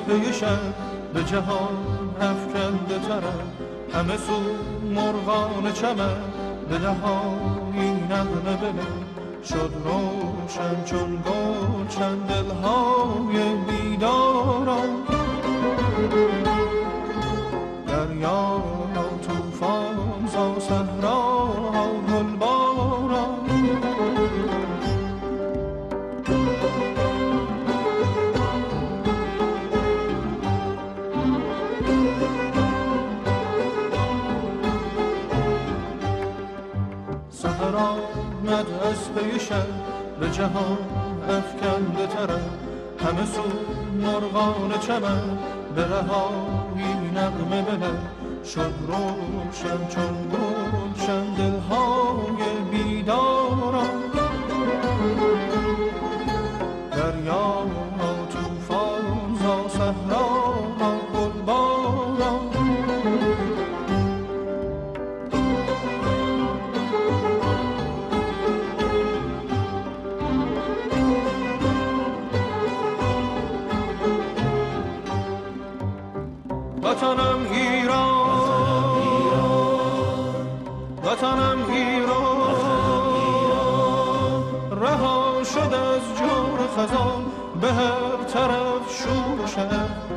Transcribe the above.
پی شب به جهان افکنده ترم، همه سو مرغان چمن به دهانی نغمه بله، شد روشن چون گلشن دلهای بیداران. دریا طوفان زا صحرا گلباران، سحر آمد از پی شب به جهان افکنده ترم، همه سو مرغان چمن به رهایی نغمه بله، شد روشن چون گلشن دلهای بیداران. دریا طوفان زا صحرا گلباران، وطنم ایران، وطنم ایران، رها شد از جور خزان، به هر طرف شور شد